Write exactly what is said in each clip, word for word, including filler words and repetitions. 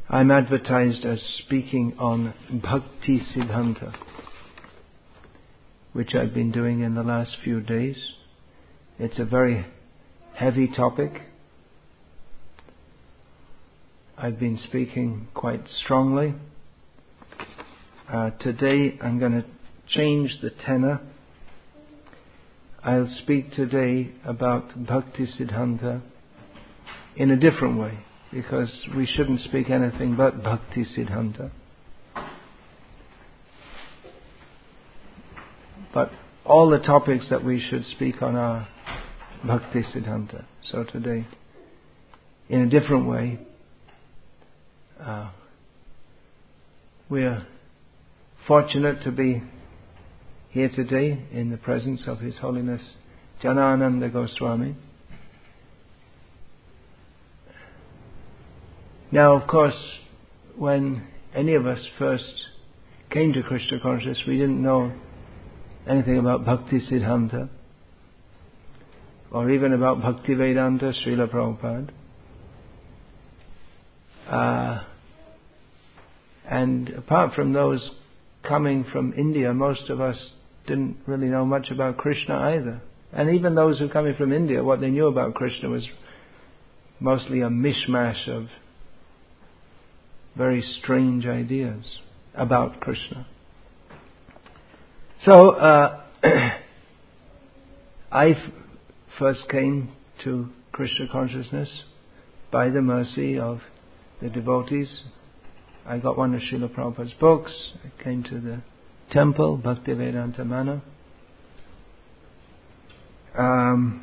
I'm advertised as speaking on Bhakti Siddhanta, which I've been doing in the last few days. It's a very heavy topic. I've been speaking quite strongly. Uh, today I'm going to change the tenor. I'll speak today about Bhakti Siddhanta in a different way, because we shouldn't speak anything but Bhakti Siddhanta. But all the topics that we should speak on are Bhakti Siddhanta. So today, in a different way, uh, we're fortunate to be here today in the presence of His Holiness Janananda Goswami. Now, of course, when any of us first came to Krishna consciousness, we didn't know anything about Bhakti Siddhanta, or even about Bhakti Vedanta, Srila Prabhupada. Uh, and apart from those coming from India, most of us didn't really know much about Krishna either. And even those who coming from India, what they knew about Krishna was mostly a mishmash of very strange ideas about Krishna. So, uh, I f- first came to Krishna consciousness by the mercy of the devotees. I got one of Srila Prabhupada's books. I came to the temple, Bhaktivedanta Mana. Um,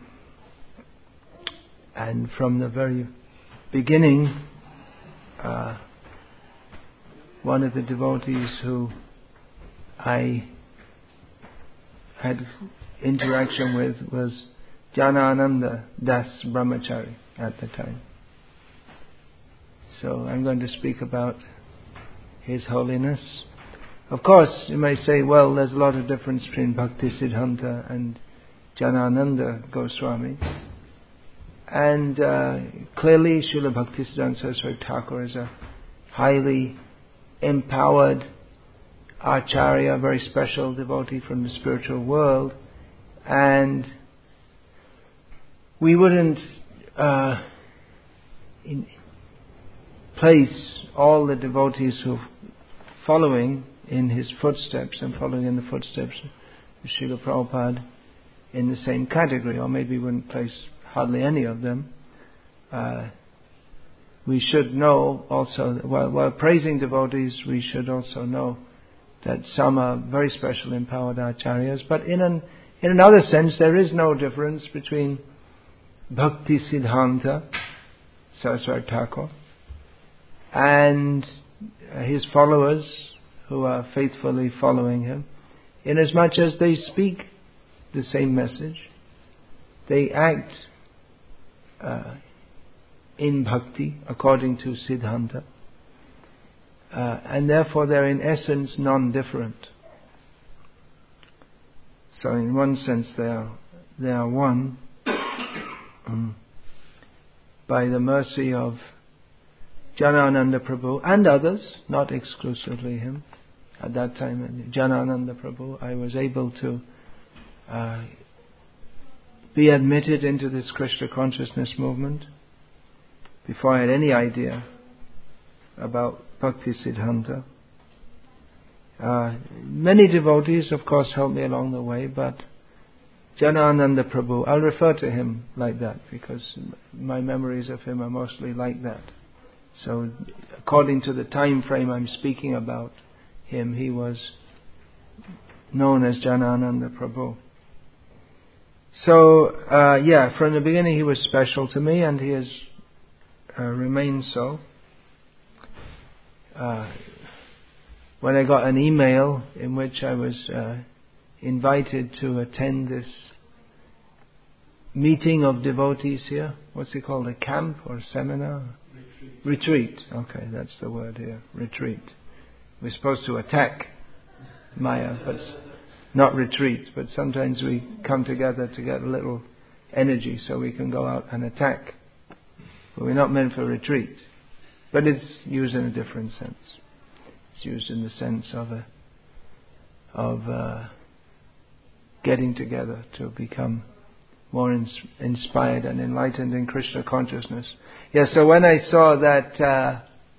and from the very beginning, uh, one of the devotees who I had interaction with was Janananda Das Brahmachari at the time. So I'm going to speak about His Holiness. Of course, you may say, well, there's a lot of difference between Bhakti Siddhanta and Janananda Goswami. And uh, clearly, Srila Bhaktisiddhanta Saraswati Thakur is a highly empowered Acharya, a very special devotee from the spiritual world. And we wouldn't uh, in, place all the devotees who are following in his footsteps and following in the footsteps of Srila Prabhupada in the same category, or maybe we wouldn't place hardly any of them. Uh, we should know also, while, while praising devotees, we should also know that some are very special empowered acharyas, but in an in another sense there is no difference between Bhakti Siddhanta, Saraswati Thakur, and his followers who are faithfully following him, inasmuch as they speak the same message, they act uh, in bhakti according to Siddhanta, uh, and therefore they're in essence non-different. So in one sense they are they are one um, by the mercy of Janananda Prabhu and others, not exclusively him. At that time, Janananda Prabhu, I was able to uh, be admitted into this Krishna consciousness movement before I had any idea about Bhakti Siddhanta. Uh, many devotees, of course, helped me along the way, but Janananda Prabhu, I'll refer to him like that because my memories of him are mostly like that. So, according to the time frame I'm speaking about him, he was known as Janananda Prabhu. So, uh, yeah, from the beginning he was special to me, and he has uh, remained so. Uh, when I got an email in which I was uh, invited to attend this meeting of devotees here, what's it called, a camp or a seminar? Retreat. Okay, that's the word here. Retreat. We're supposed to attack Maya, but not retreat. But sometimes we come together to get a little energy so we can go out and attack. But we're not meant for retreat. But it's used in a different sense. It's used in the sense of a, of uh, getting together to become more ins- inspired and enlightened in Krishna consciousness. Yeah, so when I saw that, uh,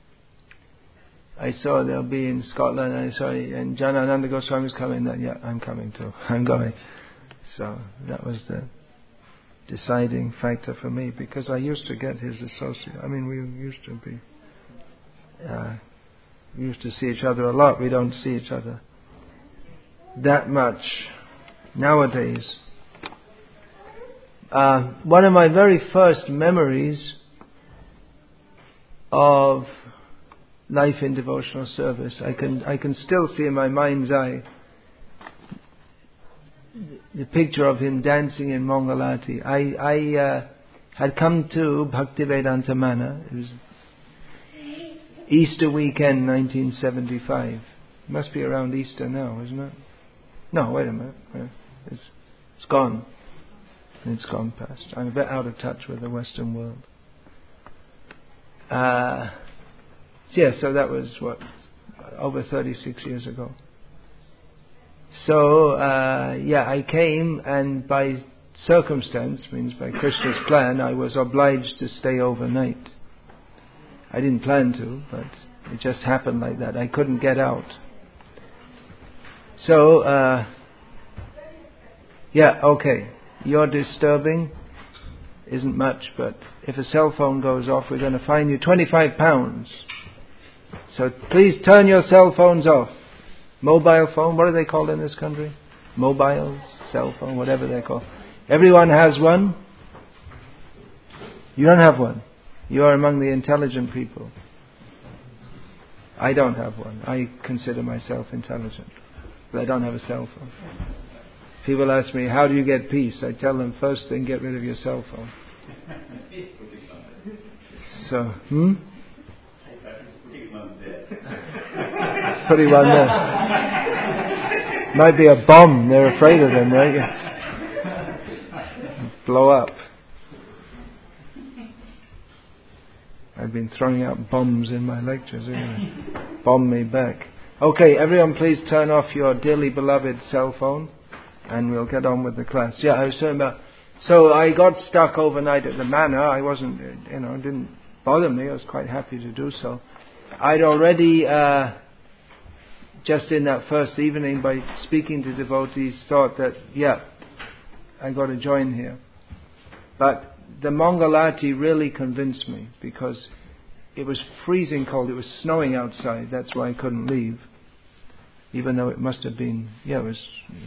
I saw they'll be in Scotland, and I saw, and Janananda Goswami is coming, then yeah, I'm coming too. I'm going. So that was the deciding factor for me, because I used to get his associate. I mean, we used to be, uh, we used to see each other a lot. We don't see each other that much nowadays. Uh, one of my very first memories of life in devotional service, I can I can still see in my mind's eye the picture of him dancing in Mangalati. I, I uh, had come to Bhaktivedanta Mana. It was Easter weekend, nineteen seventy-five. It must be around Easter now, isn't it? No, wait a minute. It's, it's gone. It's gone past. I'm a bit out of touch with the Western world. Uh, so yeah, so that was what, over thirty-six years ago. So uh, yeah, I came, and by circumstance, means by Krishna's plan, I was obliged to stay overnight. I didn't plan to, but it just happened like that. I couldn't get out. So uh, yeah, okay. Your disturbing isn't much, but if a cell phone goes off, we're going to fine you twenty-five pounds. So please turn your cell phones off. Mobile phone, what are they called in this country? Mobiles, cell phone, whatever they're called. Everyone has one. You don't have one. You are among the intelligent people. I don't have one. I consider myself intelligent, but I don't have a cell phone. People ask me, how do you get peace? I tell them, first thing, get rid of your cell phone. So, hmm? Putting one there. Might be a bomb. They're afraid of them, right? Blow up. I've been throwing out bombs in my lectures, haven't I? Bomb me back. Okay, everyone please turn off your dearly beloved cell phone, and we'll get on with the class. Yeah, I was talking about, so I got stuck overnight at the manor. I wasn't, you know, it didn't bother me. I was quite happy to do so. I'd already, uh, just in that first evening, by speaking to devotees, thought that, yeah, I got to join here. But the Mangalati really convinced me, because it was freezing cold. It was snowing outside. That's why I couldn't leave. Even though it must have been, yeah, it was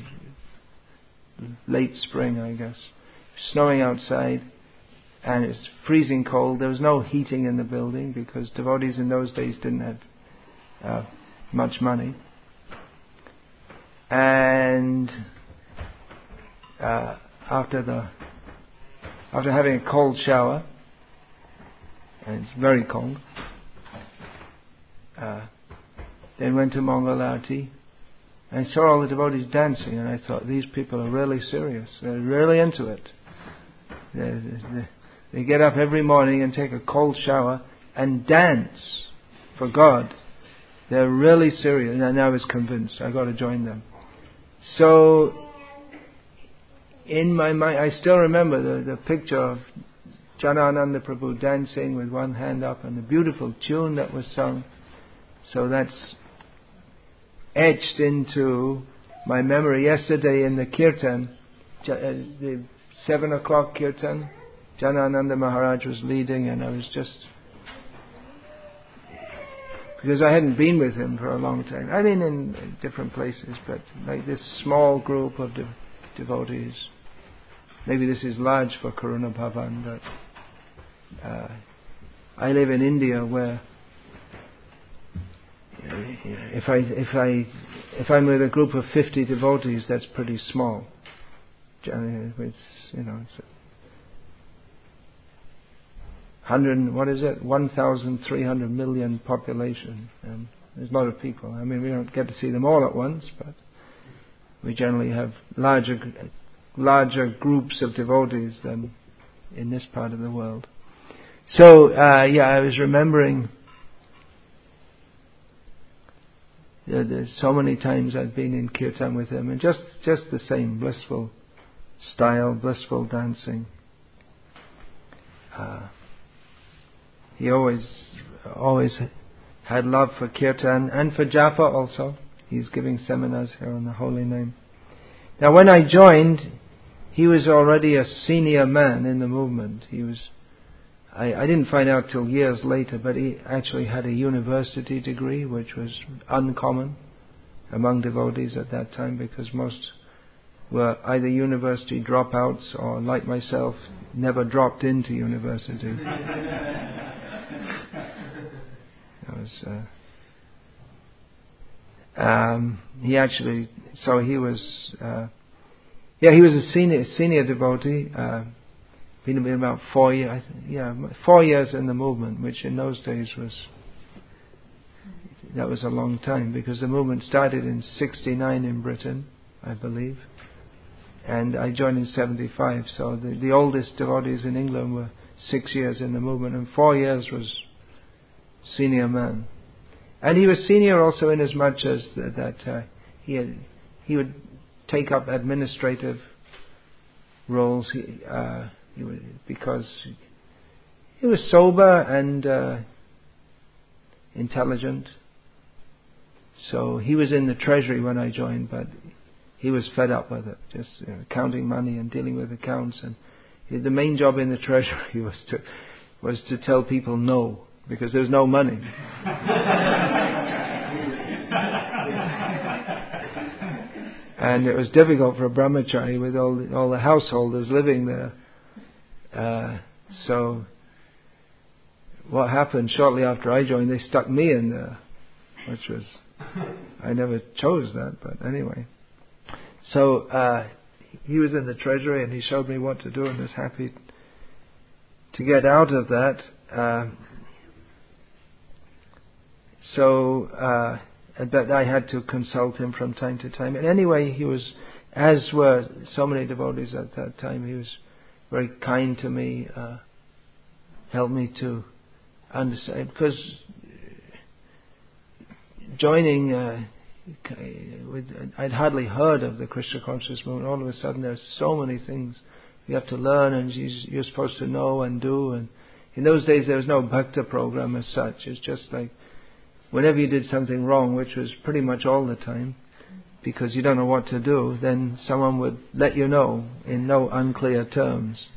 late spring, I guess. Snowing outside, and it's freezing cold. There was no heating in the building, because devotees in those days didn't have uh, much money. And uh, after the after having a cold shower, and it's very cold, uh, then went to Mangalati. I saw all the devotees dancing, and I thought, these people are really serious. They're really into it. They, they, they get up every morning and take a cold shower and dance for God. They're really serious. And I was convinced, I got to join them. So, in my mind, I still remember the, the picture of Janananda Prabhu dancing with one hand up, and the beautiful tune that was sung. So that's etched into my memory. Yesterday in the kirtan, the seven o'clock kirtan, Janananda Maharaj was leading, and I was just, because I hadn't been with him for a long time. I mean, in different places, but like this small group of de- devotees. Maybe this is large for Karuna Bhavan, but uh, I live in India, where if I if I if I'm with a group of fifty devotees, that's pretty small. It's, you know, it's a hundred. What is it? One thousand three hundred million population, and there's a lot of people. I mean, we don't get to see them all at once, but we generally have larger larger groups of devotees than in this part of the world. So uh, yeah, I was remembering there, there's so many times I've been in kirtan with him, and just just the same blissful style, blissful dancing. Uh, he always always had love for kirtan and for japa also. He's giving seminars here on the holy name. Now, when I joined, he was already a senior man in the movement. He was. I, I didn't find out till years later, but he actually had a university degree, which was uncommon among devotees at that time, because most were either university dropouts or, like myself, never dropped into university. That was, uh, um, he actually, so he was, uh, yeah, he was a senior senior devotee. Uh, been about four years, yeah, four years in the movement, which in those days was, that was a long time, because the movement started in sixty-nine in Britain, I believe, and I joined in seventy-five. So the, the oldest devotees in England were six years in the movement, and four years was senior man. And he was senior also in as much as that, that uh, he had, he would take up administrative roles. He, uh, he would, because he was sober and uh, intelligent. So he was in the treasury when I joined, but he was fed up with it, just you know, counting money and dealing with accounts. And he, the main job in the treasury was to was to tell people no, because there was no money. And it was difficult for a brahmachari with all the, all the householders living there. Uh, so what happened shortly after I joined, they stuck me in there, which was, I never chose that, but anyway. So uh, he was in the treasury and he showed me what to do, and was happy to get out of that. Uh, so, uh, but I had to consult him from time to time. And anyway, he was, as were so many devotees at that time, he was very kind to me, uh, helped me to understand, because joining, uh, with, I'd hardly heard of the Krishna consciousness movement. All of a sudden there's so many things you have to learn and you're supposed to know and do. And in those days there was no bhakta program as such. It's just like whenever you did something wrong, which was pretty much all the time, because you don't know what to do, then someone would let you know in no unclear terms.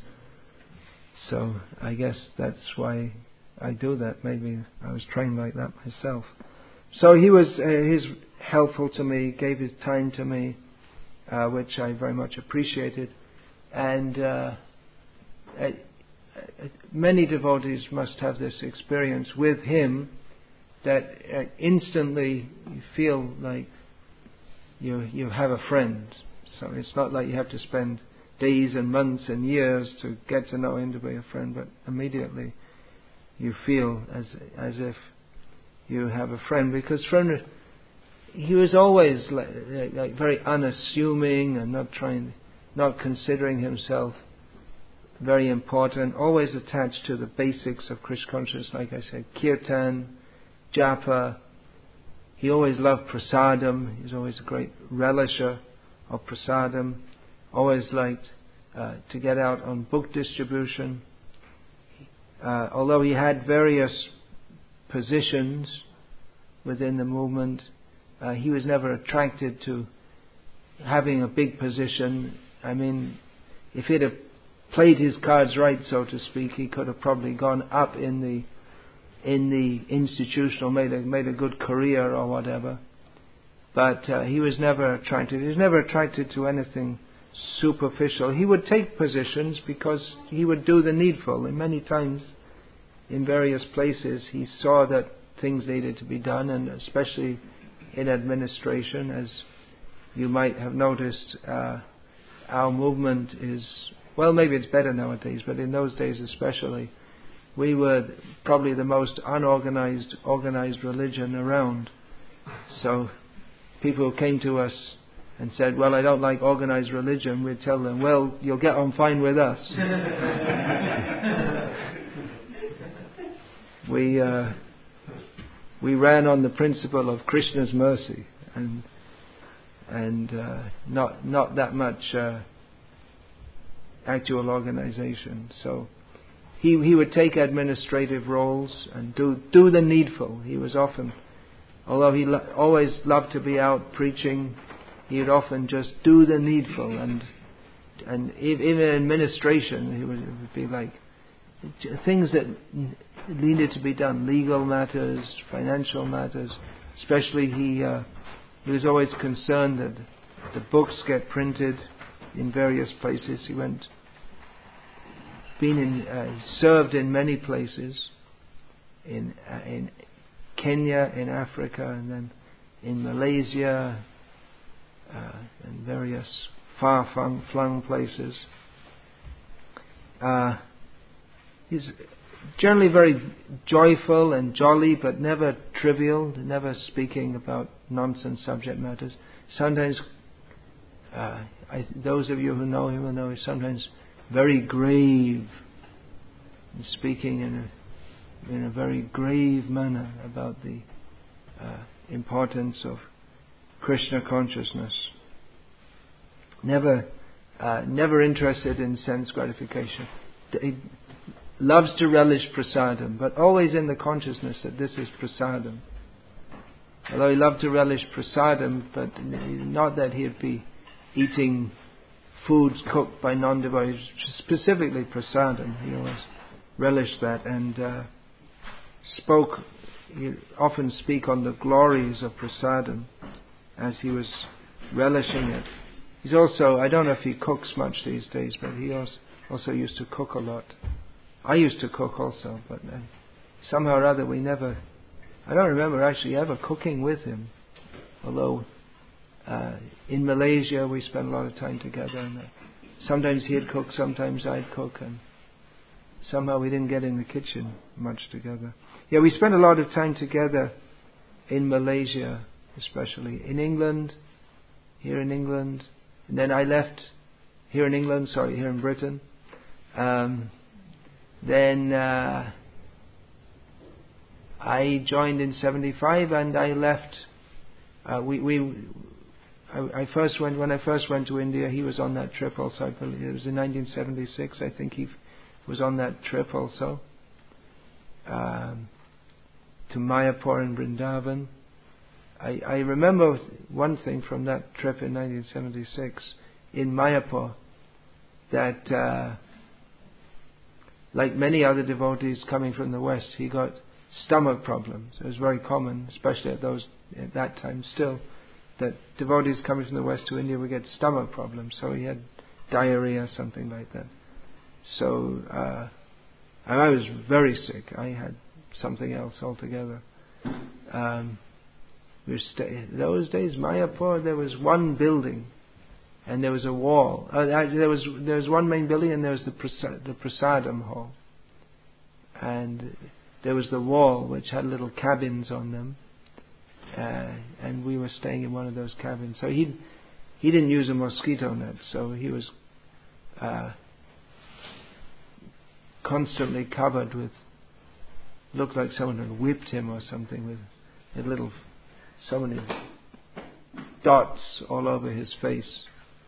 So I guess that's why I do that. Maybe I was trained like that myself. So he was uh, he's helpful to me, gave his time to me, uh, which I very much appreciated. And uh, I, I, many devotees must have this experience with him, that uh, instantly you feel like you you have a friend. So it's not like you have to spend days and months and years to get to know him to be a friend, but immediately you feel as as if you have a friend. Because friend, he was always like, like, like very unassuming and not trying, not considering himself very important. Always attached to the basics of Krishna consciousness, like I said, kirtan, japa. He always loved prasadam. He was always a great relisher of prasadam. Always liked uh, to get out on book distribution. Uh, although he had various positions within the movement, uh, he was never attracted to having a big position. I mean, if he'd have played his cards right, so to speak, he could have probably gone up in the in the institutional, made a made a good career or whatever. But uh, he was never attracted. He was never attracted to anything superficial. He would take positions because he would do the needful. And many times, in various places, he saw that things needed to be done, and especially in administration, as you might have noticed, uh, our movement is, well, maybe it's better nowadays, but in those days especially, we were probably the most unorganized, organized religion around. So people who came to us and said, well, I don't like organized religion, we'd tell them, well, you'll get on fine with us. we uh, we ran on the principle of Krishna's mercy and and uh, not not that much uh, actual organization. So he he would take administrative roles and do do the needful. He was often, although he lo- always loved to be out preaching, he would often just do the needful, and and even in administration he would, it would be like things that needed to be done, legal matters, financial matters. Especially he uh, he was always concerned that the books get printed in various places. He went, been in, uh, served in many places, in uh, in Kenya, in Africa, and then in Malaysia, uh, and various far-flung flung places. Uh, he's generally very joyful and jolly, but never trivial, never speaking about nonsense subject matters. Sometimes, uh, I, those of you who know him will know he's sometimes very grave, and speaking in a, in a very grave manner about the uh, importance of Krishna consciousness. Never, uh, never interested in sense gratification. He loves to relish prasadam, but always in the consciousness that this is prasadam. Although he loved to relish prasadam, but not that he'd be eating foods cooked by non-devotees, specifically prasadam. He always relished that and uh, spoke, he often speak on the glories of prasadam as he was relishing it. He's also, I don't know if he cooks much these days, but he also, also used to cook a lot. I used to cook also, but uh, somehow or other we never, I don't remember actually ever cooking with him. Although uh, in Malaysia we spent a lot of time together, and uh, sometimes he'd cook, sometimes I'd cook, and somehow we didn't get in the kitchen much together. Yeah, we spent a lot of time together in Malaysia, especially. In England, here in England, and then I left here in England, sorry, here in Britain. Um, then uh, I joined in seventy-five, and I left. Uh, we, we, I, I first went when I first went to India. He was on that trip also. I believe it was in nineteen seventy-six. I think he f- was on that trip also um, to Mayapur and Vrindavan. I, I remember one thing from that trip in nineteen seventy-six in Mayapur, that uh, like many other devotees coming from the West, he got stomach problems. It was very common, especially at those at that time still, that devotees coming from the West to India would get stomach problems. So he had diarrhea, something like that. So uh, and I was very sick. I had something else altogether. Um, we were sta- those days, Mayapur, there was one building, and there was a wall. Uh, there was there was one main building, and there was the prasad, the prasadam hall, and there was the wall which had little cabins on them, uh, and we were staying in one of those cabins. So he he didn't use a mosquito net, so he was uh, constantly covered with, looked like someone had whipped him or something, with a little, so many dots all over his face.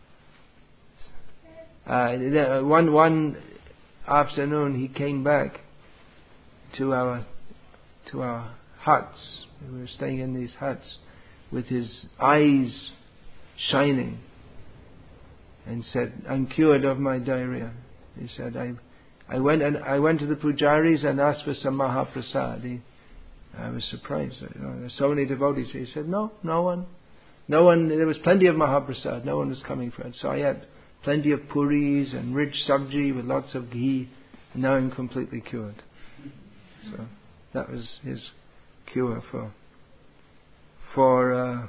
Uh, one one afternoon he came back to our to our huts. We were staying in these huts with his eyes shining, and said, "I'm cured of my diarrhea." He said, "I I went and I went to the pujaris and asked for some Mahaprasad." He, I was surprised. You know, there's so many devotees. He said, "No, no one, no one. There was plenty of Mahaprasad. No one was coming for it. So I had plenty of puris and rich sabji with lots of ghee. And now I'm completely cured." So that was his cure for for uh,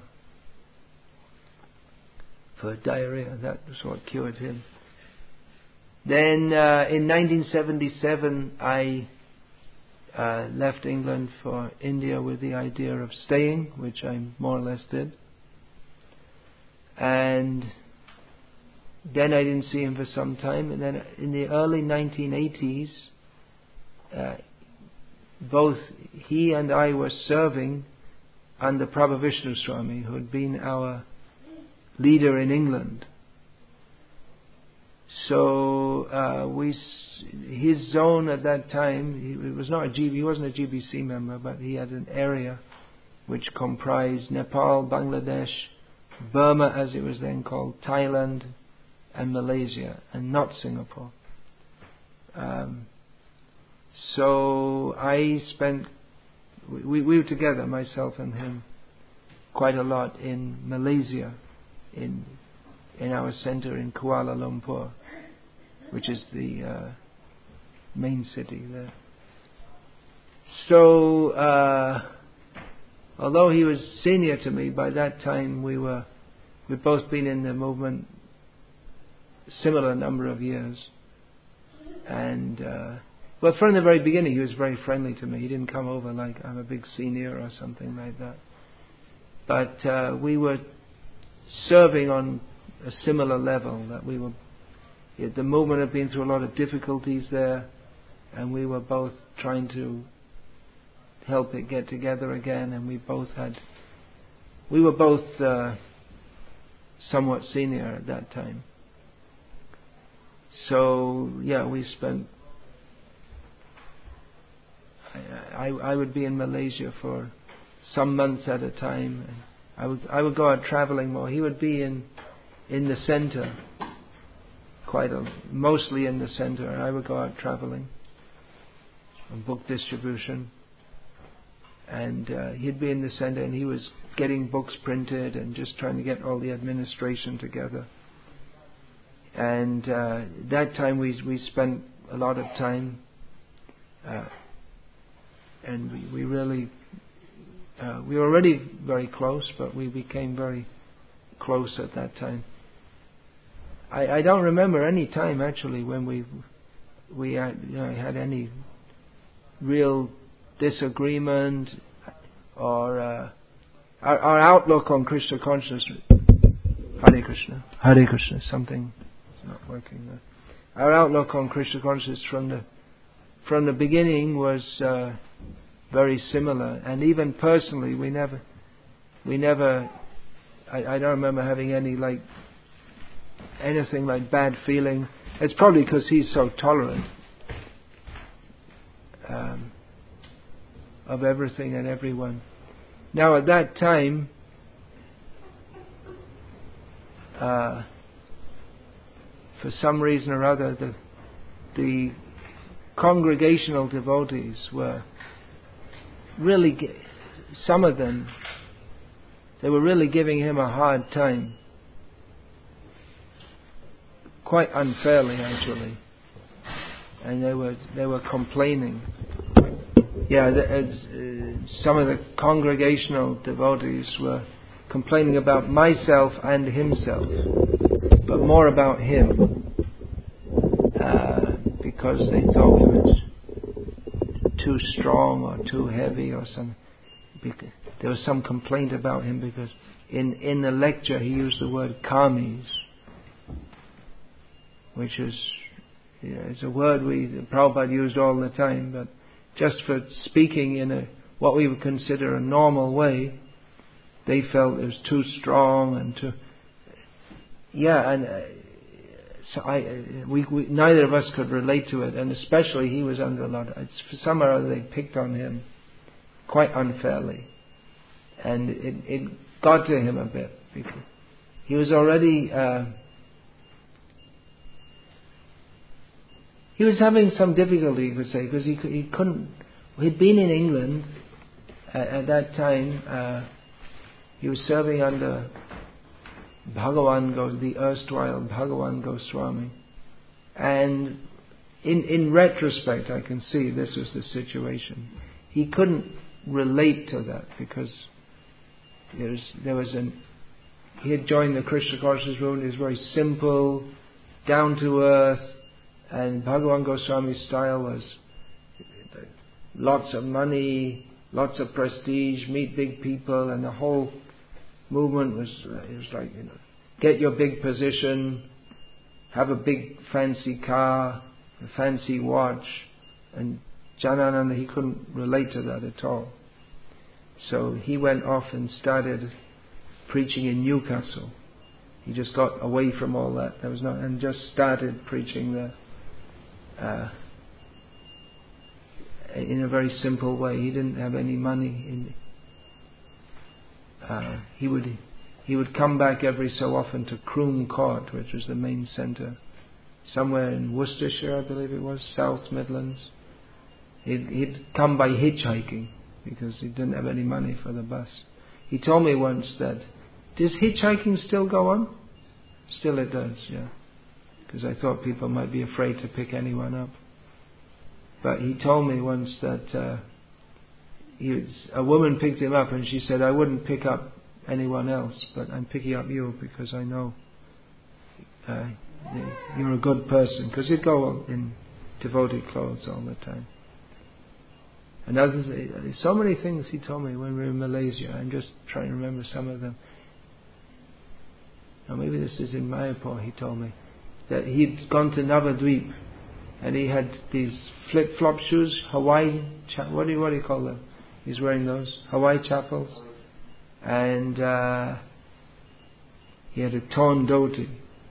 for diarrhea. That was what cured him. Then uh, in nineteen seventy-seven, I uh, left England for India with the idea of staying, which I more or less did. And then I didn't see him for some time. And then in the early nineteen eighties, uh, both he and I were serving under Prabhavishnu Swami, who had been our leader in England. So uh, we, his zone at that time, he was not a G B, he wasn't a G B C member, but he had an area which comprised Nepal, Bangladesh, Burma as it was then called, Thailand, and Malaysia, and not Singapore. Um, so I spent, we, we were together, myself and him, quite a lot in Malaysia, in in our center in Kuala Lumpur, which is the uh, main city there. So, uh, although he was senior to me, by that time we were, we'd both been in the movement similar number of years. And, uh, but from the very beginning he was very friendly to me. He didn't come over like I'm a big senior or something like that. But uh, we were serving on a similar level, that we were, the movement had been through a lot of difficulties there, and we were both trying to help it get together again, and we both had, we were both uh, somewhat senior at that time. So yeah, we spent, I, I, I would be in Malaysia for some months at a time, and I would I would go out traveling more. He would be in in the center, quite a, mostly in the center, and I would go out traveling on book distribution, and uh, he'd be in the center, and he was getting books printed and just trying to get all the administration together. And uh, that time we we spent a lot of time, uh, and we, we really uh, we were already very close, but we became very close at that time. I, I don't remember any time actually when we we had, you know, had any real disagreement or uh, our, our outlook on Krishna consciousness. Hare Krishna, Hare Krishna. Something is not working there. Our outlook on Krishna consciousness from the from the beginning was uh, very similar, and even personally, we never we never. I, I don't remember having any like. anything like bad feeling. It's probably because he's so tolerant um, of everything and everyone. Now at that time, uh, for some reason or other, the, the congregational devotees were really, some of them, they were really giving him a hard time. Quite unfairly, actually, and they were they were complaining. Yeah, the, uh, some of the congregational devotees were complaining about myself and himself, but more about him, uh, because they thought he was too strong or too heavy or some. There was some complaint about him because in in the lecture he used the word kamis, which is, you know, it's a word we Prabhupada used all the time, but just for speaking in a what we would consider a normal way, they felt it was too strong and too. Yeah, and uh, so I, we, we neither of us could relate to it, and especially he was under a lot of. It's, for some or other they picked on him quite unfairly, and it, it got to him a bit because he was already. Uh, He was having some difficulty, you could say, because he he couldn't. He'd been in England at, at that time. Uh, he was serving under Bhagavan Goswami, the erstwhile Bhagavan Goswami, and in in retrospect, I can see this was the situation. He couldn't relate to that because there was there was an. He had joined the Krishna consciousness movement. It was very simple, down to earth. And Bhagavan Goswami's style was lots of money, lots of prestige, meet big people, and the whole movement was, it was like, you know, get your big position, have a big fancy car, a fancy watch, and Janananda, he couldn't relate to that at all. So he went off and started preaching in Newcastle. He just got away from all that. There was not, and just started preaching there uh, in a very simple way. He didn't have any money. In, uh, he would he would come back every so often to Croom Court, which was the main centre, somewhere in Worcestershire, I believe it was, South Midlands. He'd, he'd come by hitchhiking because he didn't have any money for the bus. He told me once that, does hitchhiking still go on? Still it does, yeah. Because I thought people might be afraid to pick anyone up. But he told me once that uh, he was, a woman picked him up and she said, I wouldn't pick up anyone else, but I'm picking up you because I know uh, you're a good person. Because he'd go in devotee clothes all the time. And others, so many things he told me when we were in Malaysia. I'm just trying to remember some of them. Now maybe this is in Mayapur. He told me that he'd gone to Navadvip and he had these flip-flop shoes, Hawaii. Cha- what do you what do you call them? He's wearing those Hawaii chappals, and uh, he had a torn dhoti,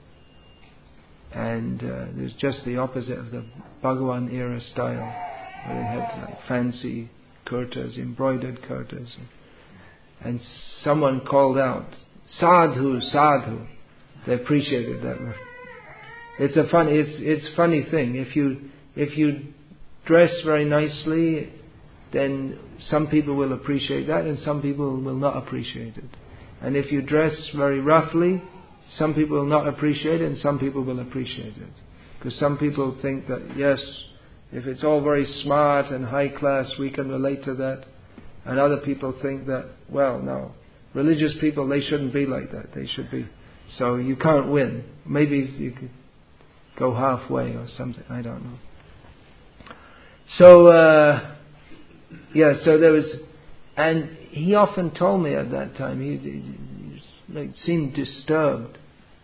and uh, there's just the opposite of the Bhagavan era style, where they had like fancy kurtas, embroidered kurtas, and someone called out, "Sadhu, sadhu." They appreciated that word. It's a fun. It's it's funny thing. If you if you dress very nicely, then some people will appreciate that, and some people will not appreciate it. And if you dress very roughly, some people will not appreciate it, and some people will appreciate it. Because some people think that yes, if it's all very smart and high class, we can relate to that. And other people think that, well, no, religious people, they shouldn't be like that. They should be. So you can't win. Maybe you could go halfway or something. I don't know. So, uh, yeah, so there was, and he often told me at that time, he, he, he like, seemed disturbed.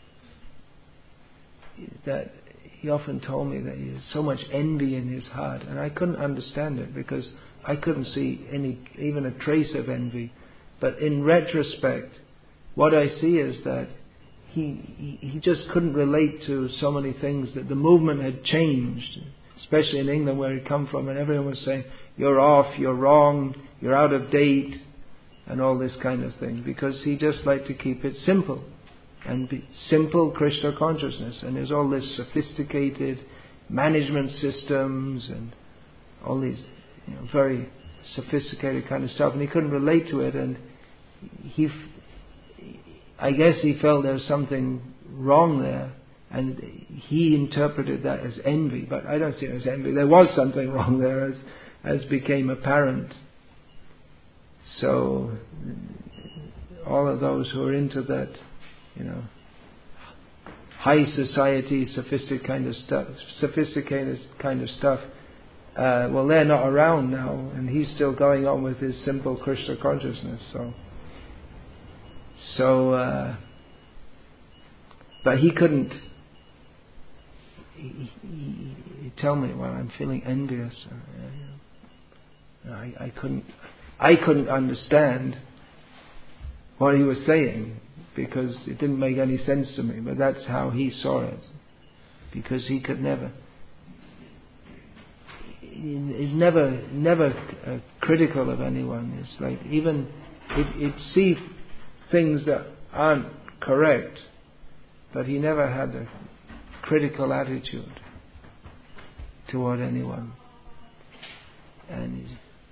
That he often told me that he had so much envy in his heart, and I couldn't understand it because I couldn't see any, even a trace of envy. But in retrospect, what I see is that he, he he just couldn't relate to so many things, that the movement had changed, especially in England where he'd come from, and everyone was saying, you're off, you're wrong, you're out of date, and all this kind of thing, because he just liked to keep it simple, and be simple Krishna consciousness. And there's all this sophisticated management systems and all these, you know, very sophisticated kind of stuff, and he couldn't relate to it, and he I guess he felt there was something wrong there, and he interpreted that as envy, but I don't see it as envy. There was something wrong there, as as became apparent. So all of those who are into that, you know, high society, sophisticated kind of stuff, sophisticated kind of stuff, uh, well, they're not around now, and he's still going on with his simple Krishna consciousness. So. So, uh, but he couldn't. He, he, he tell me, well, I'm feeling envious. I, I couldn't. I couldn't understand what he was saying because it didn't make any sense to me. But that's how he saw it, because he could never. He's never, never uh, critical of anyone. It's like even it, it see. things that aren't correct, but he never had a critical attitude toward anyone, and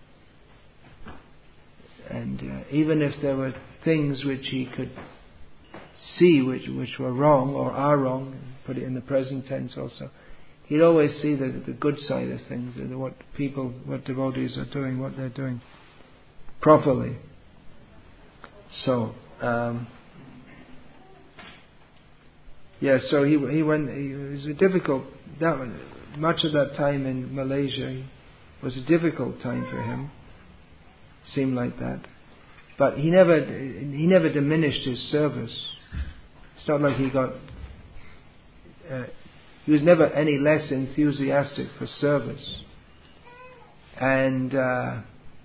and uh, even if there were things which he could see which which were wrong or are wrong, put it in the present tense also, he'd always see the the good side of things, what people, what devotees are doing, what they're doing properly. So. Um, yeah, so he he went. He, it was a difficult. That much of that time in Malaysia was a difficult time for him. Seemed like that, but he never he never diminished his service. It's not like he got. Uh, he was never any less enthusiastic for service. and uh,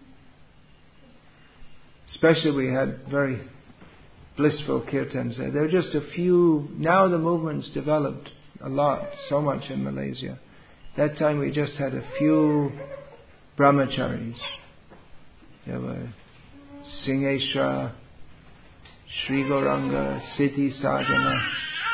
especially we had very blissful kirtans there. There were just a few. Now the movement's developed a lot, so much in Malaysia. That time we just had a few brahmacharis. There were Singheshwar, Sri Gauranga, Siddhi Sadhana,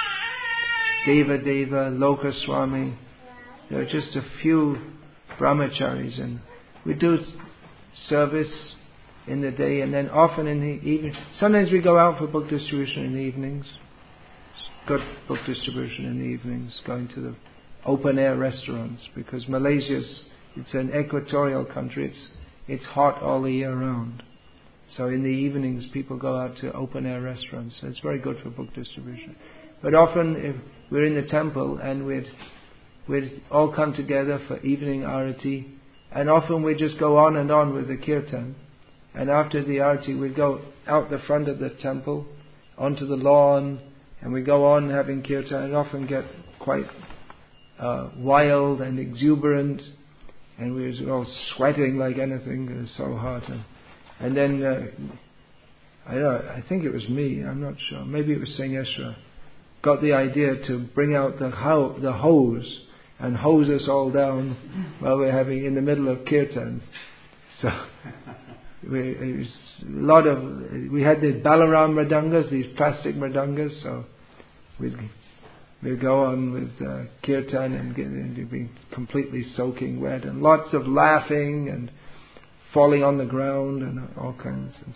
Deva Deva, Lokaswami. There were just a few brahmacharis, and we do service in the day, and then often in the evening. Sometimes we go out for book distribution in the evenings. Good book distribution in the evenings, going to the open air restaurants, because Malaysia's, it's an equatorial country. It's it's hot all the year round. So in the evenings people go out to open air restaurants. So it's very good for book distribution. But often if we're in the temple and we'd we'd all come together for evening arati, and often we just go on and on with the kirtan. And after the arati we'd go out the front of the temple onto the lawn, and we go on having kirtan, and often get quite uh, wild and exuberant, and we were all sweating like anything. It was so hot. And, and then uh, I don't know, I think it was me, I'm not sure, maybe it was Singheshwar, got the idea to bring out the ho- the hose and hose us all down while we're having in the middle of kirtan. So we, it was a lot of, we had these Balaram mridangas, these plastic mridangas, so we'd we'd go on with uh, kirtan and get into being completely soaking wet, and lots of laughing and falling on the ground and all kinds of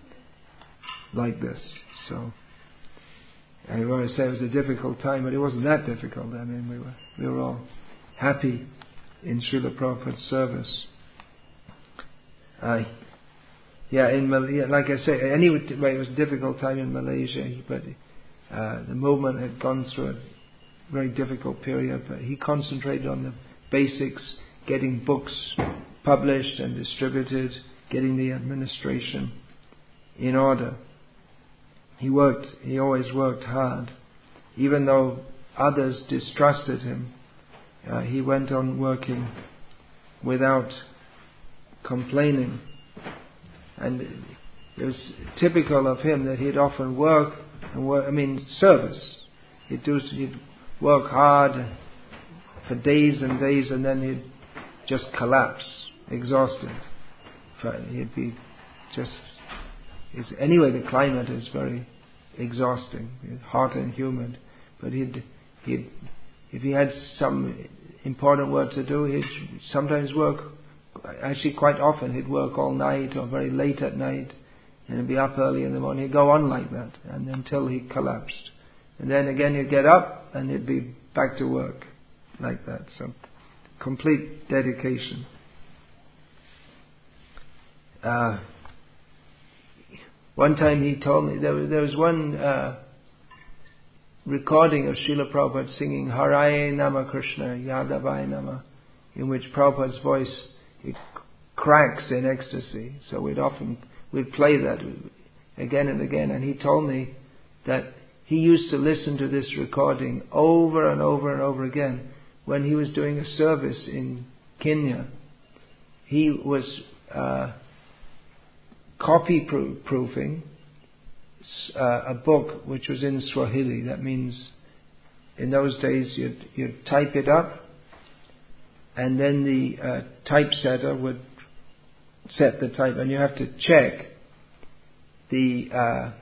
like this. So I want to say it was a difficult time, but it wasn't that difficult. I mean, we were we were all happy in Srila Prabhupada's service. Uh, yeah, in Mal- like I say, anyway, it was a difficult time in Malaysia, but uh, the movement had gone through a very difficult period. But he concentrated on the basics, getting books published and distributed, getting the administration in order. He worked, he always worked hard. Even though others distrusted him, uh, he went on working without complaining. And it was typical of him that he'd often work and work, I mean service. He'd do, he'd work hard for days and days, and then he'd just collapse, exhausted. He'd be just, anyway the climate is very exhausting, hot and humid, but he'd, he'd, if he had some important work to do, he'd sometimes work, actually quite often he'd work all night or very late at night, and he'd be up early in the morning. He'd go on like that, and until he collapsed. And then again he'd get up and he'd be back to work like that. So complete dedication. Uh, one time he told me, there was, there was one uh, recording of Srila Prabhupada singing Haraye Nama Krishna, Yadavaya Nama, in which Prabhupada's voice, it cracks in ecstasy. So we'd often, we'd play that again and again. And he told me that he used to listen to this recording over and over and over again when he was doing a service in Kenya. He was uh, copy proofing uh, a book which was in Swahili. That means in those days you'd, you'd type it up, and then the uh, typesetter would set the type, and you have to check the uh,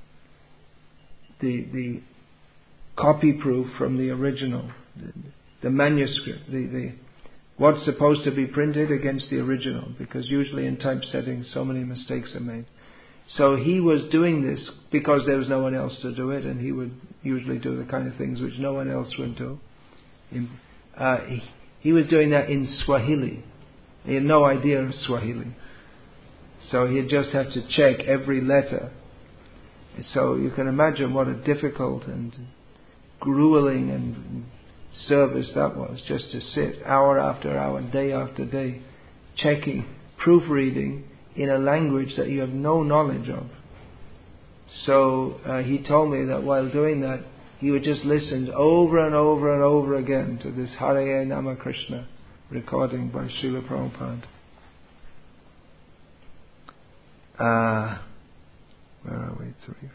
the the copy proof from the original, the, the manuscript, the, the what's supposed to be printed against the original, because usually in typesetting so many mistakes are made. So he was doing this because there was no one else to do it, and he would usually do the kind of things which no one else would do. Uh, he, he was doing that in Swahili. He had no idea of Swahili. So he'd just have to check every letter. So you can imagine what a difficult and grueling and service that was, just to sit hour after hour, day after day, checking, proofreading in a language that you have no knowledge of. So uh, he told me that while doing that, he would just listen over and over and over again to this Haraye Nama Krishna recording by Srila Prabhupada. Uh, where are we? Three.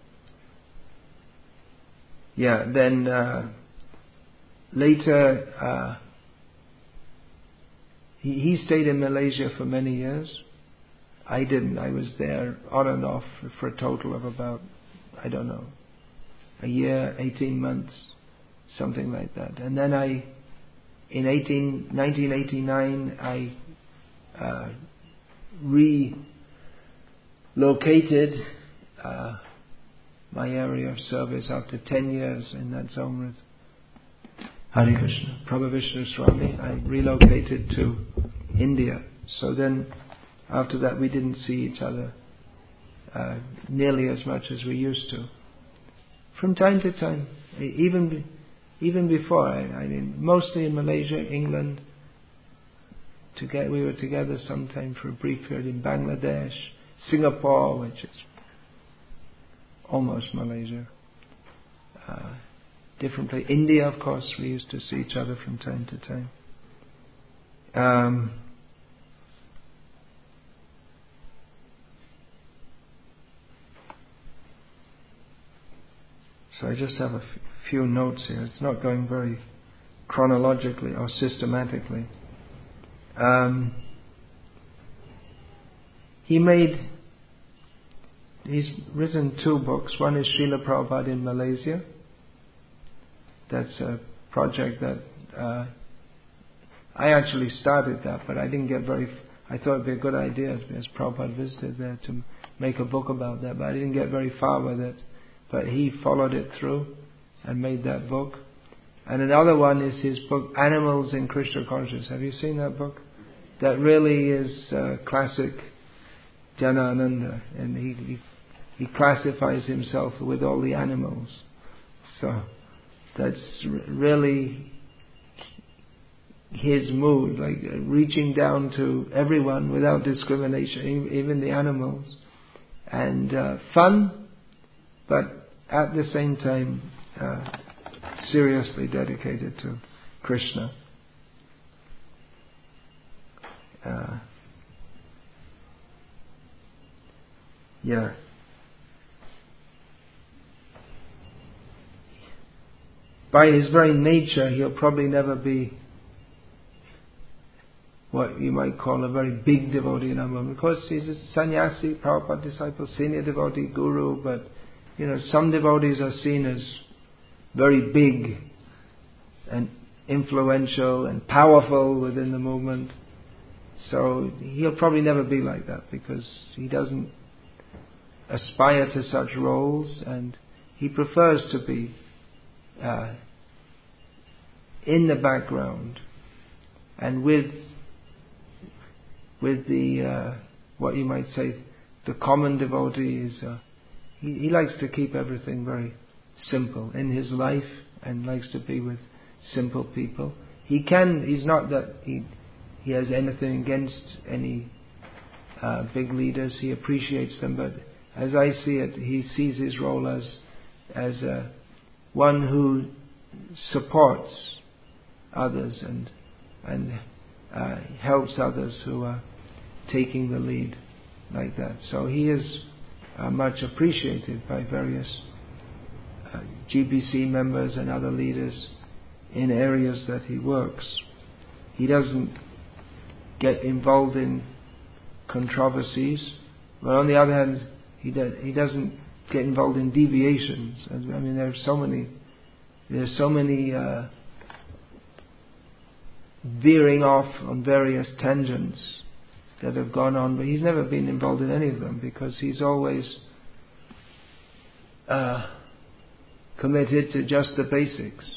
Yeah, then uh, later uh, he, he stayed in Malaysia for many years. I didn't. I was there on and off for a total of about, I don't know, a year, eighteen months, something like that. And then I, in eighteen, nineteen eighty-nine, I uh, relocated uh, my area of service after ten years in that zone with Hare Krishna, Prabhavishnu Swami. I relocated to India. So then, after that, we didn't see each other uh, nearly as much as we used to. From time to time, even even before, I, I mean, mostly in Malaysia, England. Together, we were together sometime for a brief period in Bangladesh, Singapore, which is almost Malaysia. Uh, different place. India, of course, we used to see each other from time to time. Um, so I just have a f- few notes here. It's not going very chronologically or systematically. Um, he made, he's written two books. One is Srila Prabhupada in Malaysia. That's a project that uh, I actually started that, but I didn't get very. F- I thought it'd be a good idea as Prabhupada visited there to make a book about that, but I didn't get very far with it. But he followed it through and made that book. And another one is his book Animals in Krishna Consciousness. Have you seen that book? That really is uh, classic Jnanananda, and he, he he classifies himself with all the animals. So that's r- really his mood, like uh, reaching down to everyone without discrimination, even the animals, and uh, fun, but at the same time uh, seriously dedicated to Krishna. Uh, yeah. By his very nature, he'll probably never be what you might call a very big devotee in Amma. Of course, he's a sannyasi, Prabhupada disciple, senior devotee, guru, but you know, some devotees are seen as very big and influential and powerful within the movement. So he'll probably never be like that because he doesn't aspire to such roles, and he prefers to be uh, in the background and with with the uh, what you might say the common devotees. Uh, he, he likes to keep everything very simple in his life and likes to be with simple people. He can. He's not that he. He has anything against any uh, big leaders. He appreciates them, but as I see it, he sees his role as as uh, one who supports others and and uh, helps others who are taking the lead like that. So he is uh, much appreciated by various uh, G B C members and other leaders in areas that he works. He doesn't get involved in controversies, but on the other hand, he do, he doesn't get involved in deviations. I mean, there are so many, there's so many uh, veering off on various tangents that have gone on, but he's never been involved in any of them because he's always uh, committed to just the basics: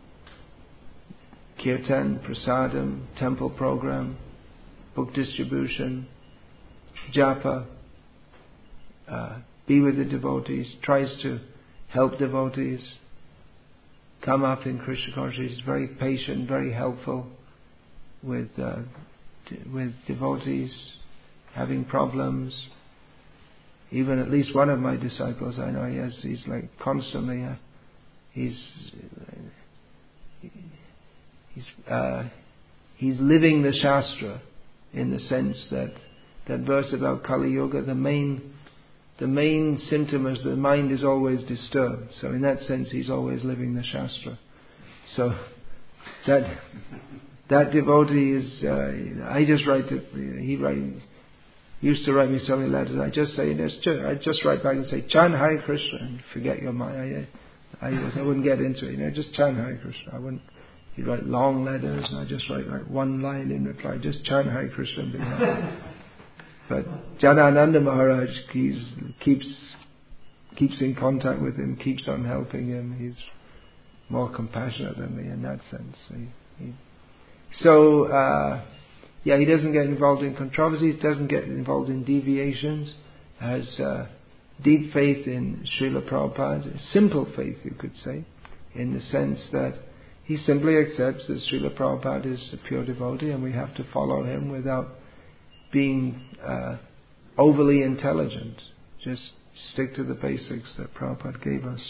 kirtan, prasadam, temple program, book distribution, japa, uh, be with the devotees, tries to help devotees come up in Krishna consciousness. He's very patient, very helpful with uh, de- with devotees having problems. Even at least one of my disciples, I know he has, he's like constantly, uh, he's uh, he's uh, he's living the Shastra, in the sense that that verse about Kali Yuga, the main, the main symptom is the mind is always disturbed. So in that sense, he's always living the Shastra. So that that devotee is. Uh, I just write to he write used to write me so many letters. I just say this. I just write back and say chant Hare Krishna and forget your mind. I, I, I wouldn't get into it. You know, just chant Hare Krishna. I wouldn't. He'd write long letters, and I just write like one line in reply. Just chant Hare Krishna and be happy. But Janananda Maharaj keeps keeps keeps in contact with him, keeps on helping him. He's more compassionate than me in that sense. He, he, so, uh, yeah, he doesn't get involved in controversies, doesn't get involved in deviations, has uh, deep faith in Srila Prabhupada, simple faith you could say, in the sense that he simply accepts that Srila Prabhupada is a pure devotee and we have to follow him without being uh, overly intelligent. Just stick to the basics that Prabhupada gave us.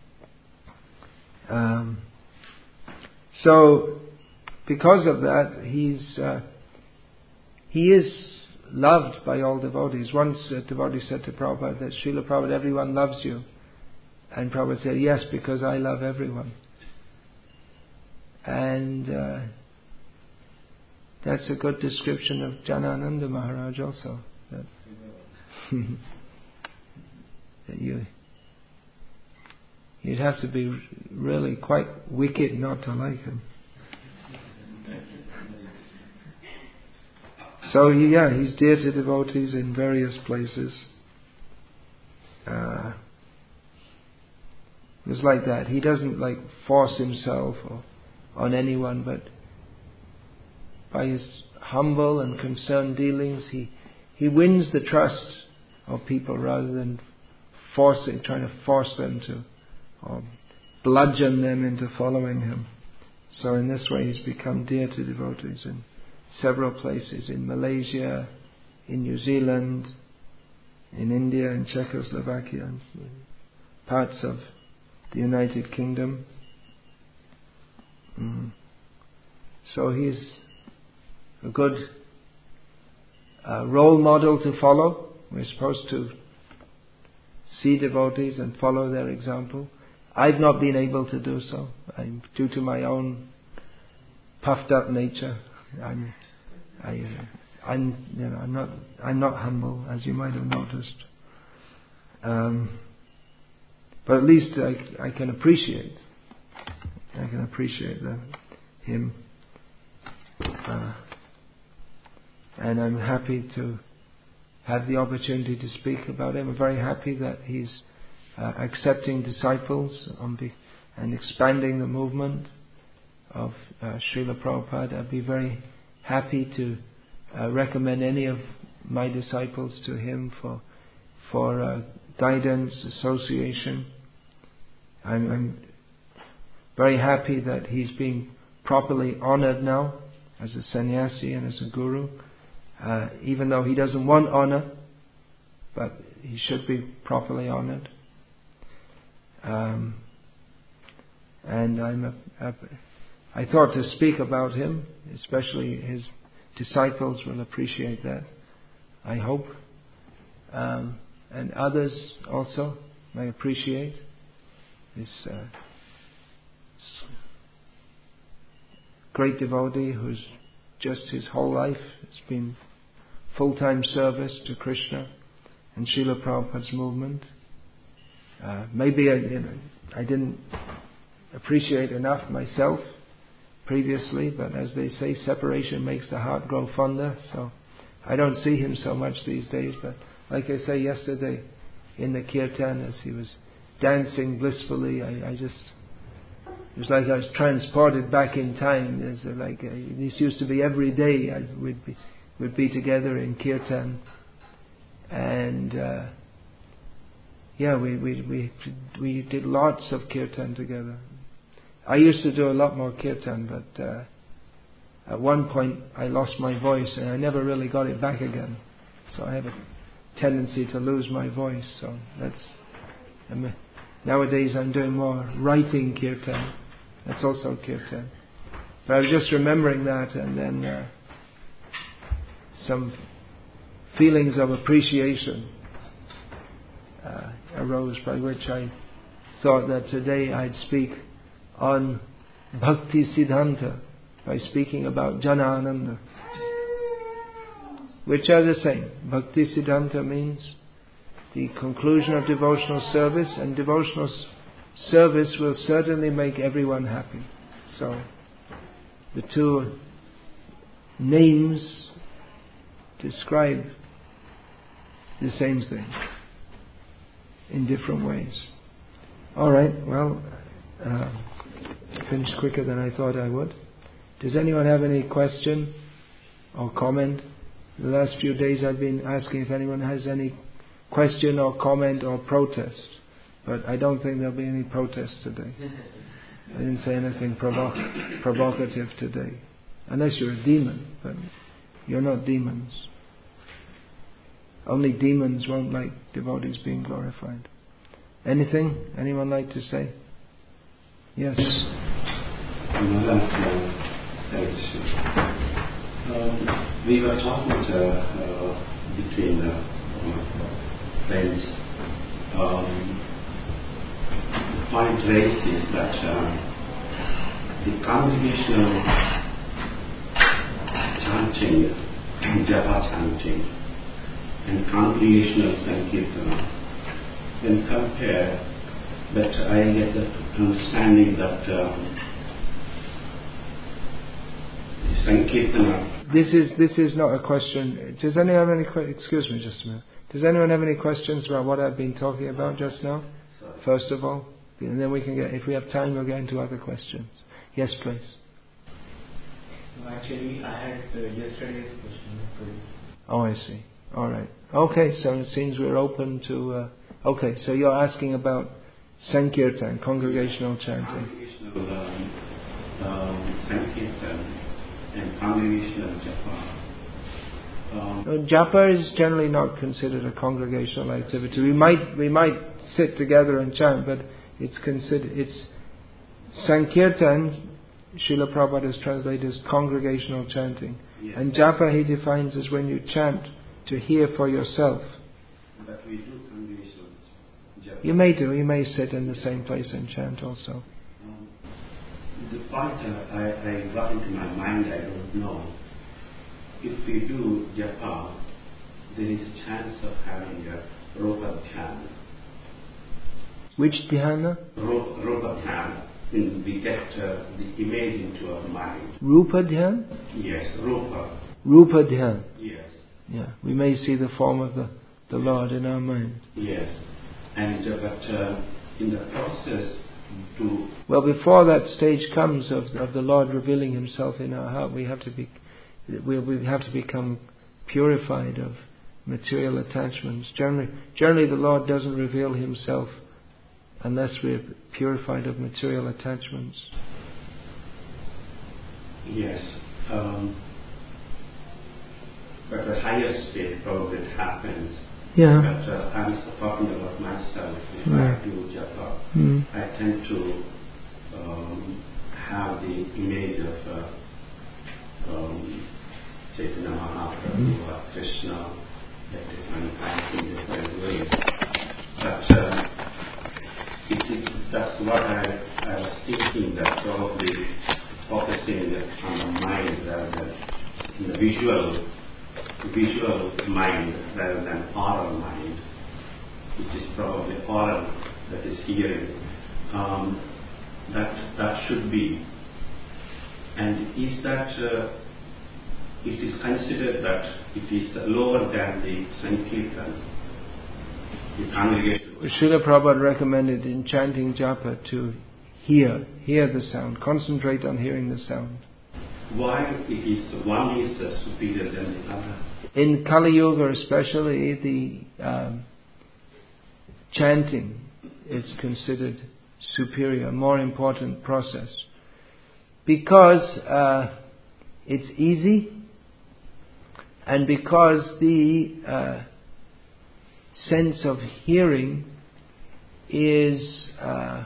Um, so, because of that, he's uh, he is loved by all devotees. Once a devotee said to Prabhupada that Srila Prabhupada, everyone loves you, and Prabhupada said, yes, because I love everyone. And uh, that's a good description of Janananda Maharaj also. That, that you You'd have to be really quite wicked not to like him. So yeah, he's dear to devotees in various places. Uh, it was like that. He doesn't like force himself or, on anyone, but by his humble and concerned dealings, he he wins the trust of people rather than forcing, trying to force them to, or bludgeon them into following him. So in this way he's become dear to devotees in several places, in Malaysia, in New Zealand, in India, in Czechoslovakia, and parts of the United Kingdom. Mm. So he's a good uh, role model to follow. We're supposed to see devotees and follow their example. I've not been able to do so. I'm, due to my own puffed up nature, I'm, I, I'm, you know, I'm not, I'm not humble, as you might have noticed. Um, but at least I, I can appreciate, I can appreciate that, him, uh, and I'm happy to have the opportunity to speak about him. I'm very happy that he's uh, accepting disciples on be, and expanding the movement of uh, Srila Prabhupada. I'd be very happy to uh, recommend any of my disciples to him for for uh, guidance, association. I'm, I'm very happy that he's being properly honored now as a sannyasi and as a guru, uh, even though he doesn't want honor, but he should be properly honored. Um, and I'm a, a, I thought to speak about him, especially his disciples will appreciate that, I hope. Um, and others also may appreciate this uh, great devotee who's just his whole life has been full-time service to Krishna and Srila Prabhupada's movement. Uh, maybe I, you know, I didn't appreciate enough myself previously, but as they say, separation makes the heart grow fonder, so I don't see him so much these days, but like I say, yesterday in the kirtan as he was dancing blissfully, I, I just, it was like I was transported back in time. There's a, like a, this used to be every day I would be, would be together in kirtan, and uh, yeah, we, we we we did lots of kirtan together. I used to do a lot more kirtan, but uh, at one point I lost my voice and I never really got it back again. So I have a tendency to lose my voice. So that's um, nowadays I'm doing more writing kirtan. That's also kirtan. But I was just remembering that, and then uh, some feelings of appreciation uh, arose, by which I thought that today I'd speak on Bhakti Siddhanta by speaking about Jnana-ananda, which are the same. Bhakti Siddhanta means the conclusion of devotional service, and devotional s- service will certainly make everyone happy. So the two names describe the same thing in different ways. All right, well, uh, finished quicker than I thought I would. Does anyone have any question or comment? The last few days I've been asking if anyone has any question or comment or protest, but I don't think there'll be any protest today. I didn't say anything provo- provocative today, unless you're a demon, but you're not demons. Only demons won't like devotees being glorified. Anything anyone like to say? Yes. Um, we were talking to, uh, between uh, friends. Um, the point raised is that uh, the congregational chanting, japa chanting, and congregational sankirtana, when compared, but I get the understanding that um, sankirtana. This is this is not a question. Does anyone have any que- excuse me just a minute. Does anyone have any questions about what I've been talking about just now? Sorry. First of all, and then we can get, if we have time, we'll get into other questions. Yes, please. No, actually, I had uh, yesterday's question. Oh, I see. All right. Okay, so it seems we're open to. Uh, okay, so you're asking about Sankirtan, congregational chanting. Congregational um, um, sankirtan and congregational japa. Um, No, japa is generally not considered a congregational activity. We might we might sit together and chant, but it's considered it's Sankirtan. Srila Prabhupada has translated as congregational chanting, yes. and japa he defines as when you chant to hear for yourself. But we do congregational japa. You may do. You may sit in the same place and chant also. Um, the point uh, I, I got into my mind, I don't know. If we do japa, there is a chance of having a rupa dhyana. Which dhyana? Rupa, rupa dhyana. When we get uh, the image into our mind. Rupa dhyan? Yes, rupa. Rupa dhyan. Yes. Yeah, we may see the form of the, the Lord in our mind. Yes. And uh, but uh, in the process to... Well, before that stage comes of, of the Lord revealing Himself in our heart, we have to be we, we have to become purified of material attachments. Generally, generally, the Lord doesn't reveal Himself unless we're purified of material attachments. Yes. Um, but the higher state probably it happens. Yeah. But uh, I'm talking about myself. If Yeah. I do japa, Mm. I tend to um, have the image of uh, um, Chaitanya Mahaprabhu Mm. or Krishna at different times in different ways. But uh, it, it, that's what I, I was thinking, that probably focusing on the mind rather than in the visual visual mind rather than oral mind, which is probably oral that is hearing. Um, that that should be. And is that uh, it is considered that it is lower than the Sankirtan, the congregation? Srila Prabhupada recommended in chanting japa to hear, hear the sound, concentrate on hearing the sound. Why it is one is uh, superior than the other? In Kali Yuga especially, the um, chanting is considered superior, more important process. Because uh, it's easy, and because the uh, sense of hearing is uh,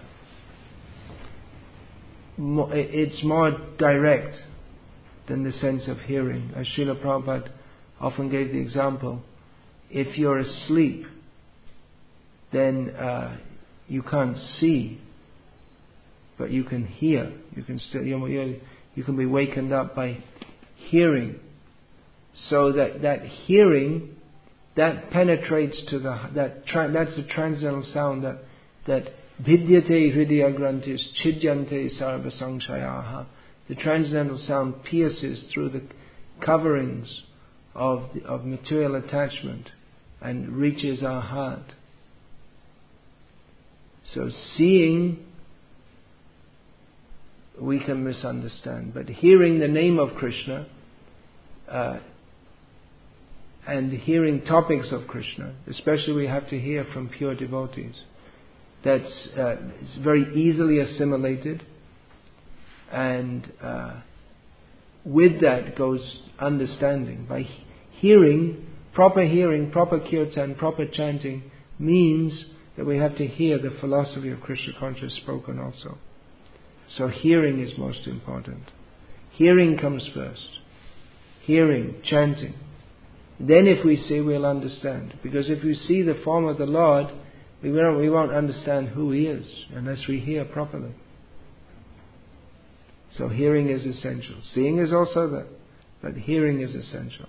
more, it's more direct than the sense of hearing. As Srila Prabhupada often gave the example if you're asleep, then uh, you can't see, but you can hear. You can still, you you can be wakened up by hearing. So that that hearing, that penetrates to the that tra- that's a transcendental sound that that vidyate hridaya grantis chidyante sarva sangshayaha. The transcendental sound pierces through the coverings of the, of material attachment and reaches our heart. So seeing we can misunderstand, but hearing the name of Krishna uh, and hearing topics of Krishna, especially we have to hear from pure devotees. That's uh, it's very easily assimilated, and uh, with that goes understanding. By hearing, proper hearing, proper kirtan, proper chanting means that we have to hear the philosophy of Krishna consciousness spoken also. So hearing is most important. Hearing comes first. Hearing, chanting. Then if we see, we'll understand. Because if we see the form of the Lord, we won't, we won't understand who He is unless we hear properly. So hearing is essential. Seeing is also there, but hearing is essential.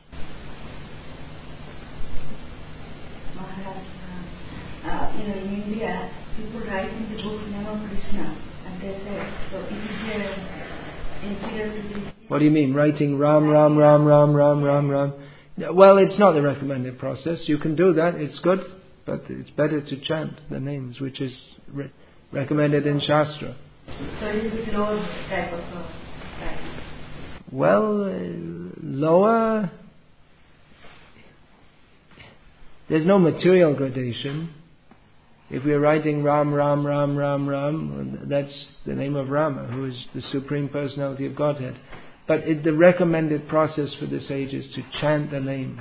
Maharaj, uh, you know, in India, people write in the book name of Krishna, and they say, so it is inferior to the... What do you mean? Writing Ram, Ram, Ram, Ram, Ram, Ram, Ram? Well, it's not the recommended process. You can do that, it's good, but it's better to chant the names, which is re- recommended in Shastra. So it is a lower type of uh, practice. Well, uh, lower... There's no material gradation. If we're writing Ram, Ram, Ram, Ram, Ram, that's the name of Rama, who is the Supreme Personality of Godhead. But it, the recommended process for this age is to chant the names.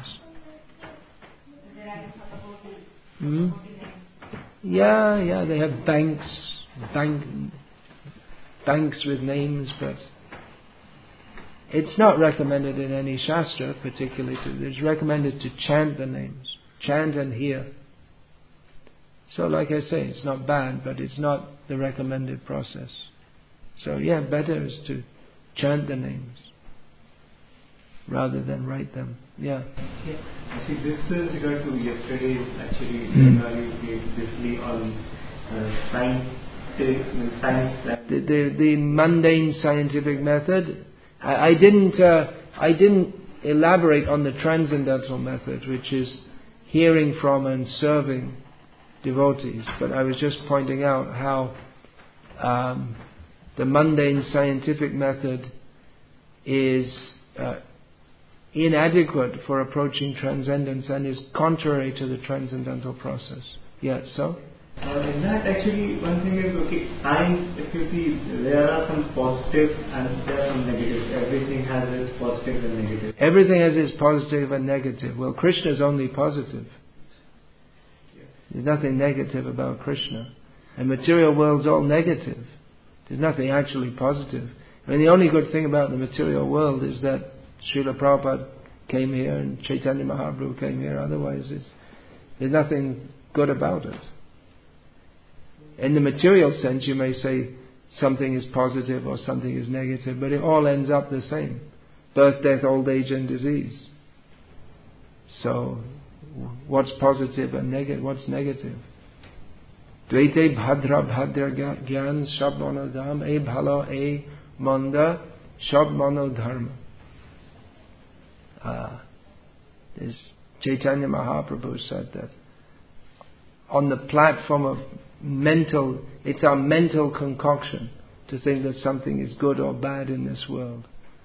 Hmm? Yeah, yeah, they have banks, bank, banks with names, but it's not recommended in any Shastra particularly. To, it's recommended to chant the names. Chant and hear. So like I say, it's not bad, but it's not the recommended process. So yeah, better is to chant the names rather than write them. Yeah. Yeah. Actually, this is regard to yesterday. Actually, Mm. uh, you gave briefly on uh, science, science. The, the the mundane scientific method. I, I didn't uh, I didn't elaborate on the transcendental method, which is hearing from and serving devotees. But I was just pointing out how um, the mundane scientific method is uh, inadequate for approaching transcendence and is contrary to the transcendental process. Yeah, so? Uh, in that, actually, one thing is, okay, science, if you see, there are some positives and there are some negatives. Everything has its positives and negatives. Everything has its positive and negative. Well, Krishna is only positive. There's nothing negative about Krishna. And material world's all negative. There's nothing actually positive. I mean, the only good thing about the material world is that Srila Prabhupada came here and Chaitanya Mahaprabhu came here. Otherwise, it's, there's nothing good about it. In the material sense, you may say something is positive or something is negative, but it all ends up the same. Birth, death, old age and disease. So, what's positive and negative? What's negative? Dvaite bhadra bhadra gyan shab monodham e bhalo e manda shab monodharma. Ah, this Chaitanya Mahaprabhu said that on the platform of mental, it's our mental concoction to think that something is good or bad in this world.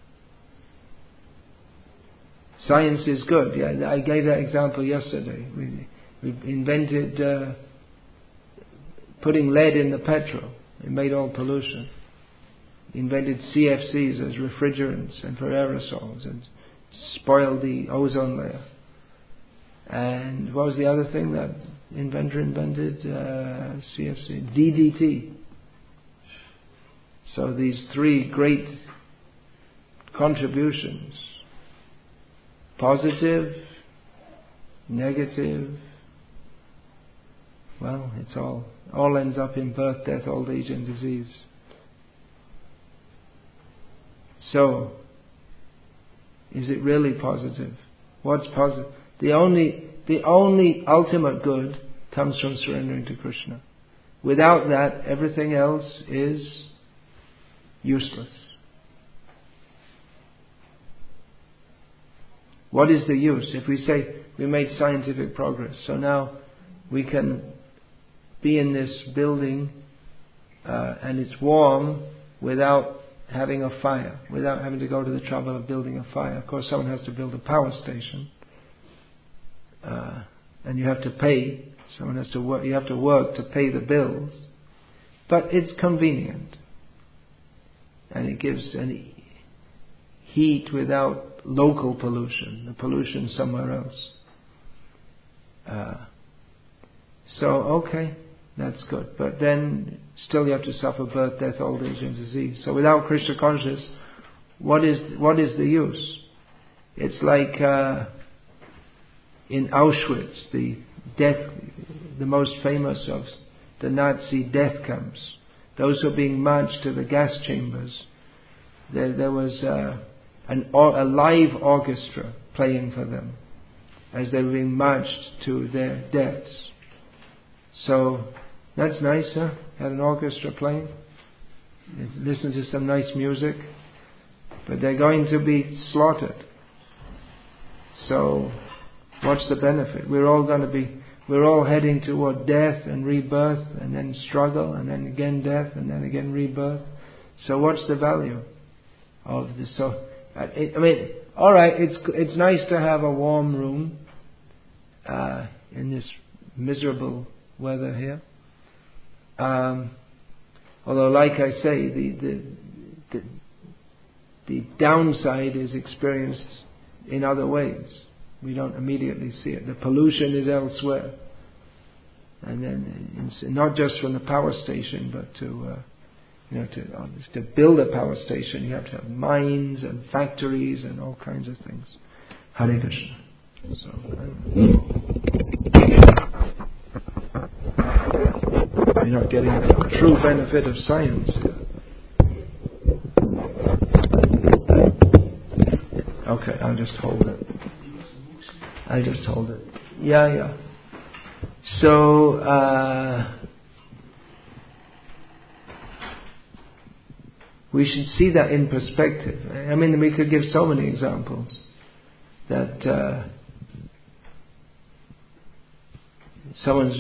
Science is good. Yeah, I gave that example yesterday. We, we invented uh, putting lead in the petrol. It made all pollution. Invented C F Cs as refrigerants and for aerosols and spoiled the ozone layer. And what was the other thing that inventor invented? Uh, C F C, D D T. So these three great contributions, positive, negative, well, it's all, all ends up in birth, death, old age and disease. So, is it really positive? What's positive? The only, the only ultimate good comes from surrendering to Krishna. Without that, everything else is useless. What is the use? If we say we made scientific progress, so now we can be in this building uh, and it's warm without having a fire, without having to go to the trouble of building a fire. Of course, someone has to build a power station, uh, and you have to pay. Someone has to work. You have to work to pay the bills, but it's convenient, and it gives an heat without local pollution. The pollution somewhere else. Uh, so okay, that's good. But then still you have to suffer birth, death, old age, and disease. So without Krishna consciousness, what is what is the use? It's like uh, in Auschwitz, the death, the most famous of the Nazi death camps. Those who are being marched to the gas chambers. There, there was uh, an or, a live orchestra playing for them as they were being marched to their deaths. So that's nice, huh? Had an orchestra playing. Listen to some nice music. But they're going to be slaughtered. So what's the benefit? We're all going to be, we're all heading toward death and rebirth, and then struggle, and then again death, and then again rebirth. So what's the value of this? So, I mean, all right, it's it's nice to have a warm room uh, in this miserable weather here. Um, although, like I say, the, the the the downside is experienced in other ways. We don't immediately see it. The pollution is elsewhere, and then it's not just from the power station, but to uh, you know to uh, to build a power station, you have to have mines and factories and all kinds of things. Hare Krishna. So, you're not getting the true benefit of science here. Okay, I'll just hold it. I'll just hold it. Yeah, yeah. So, uh, we should see that in perspective. I mean, we could give so many examples that uh, someone's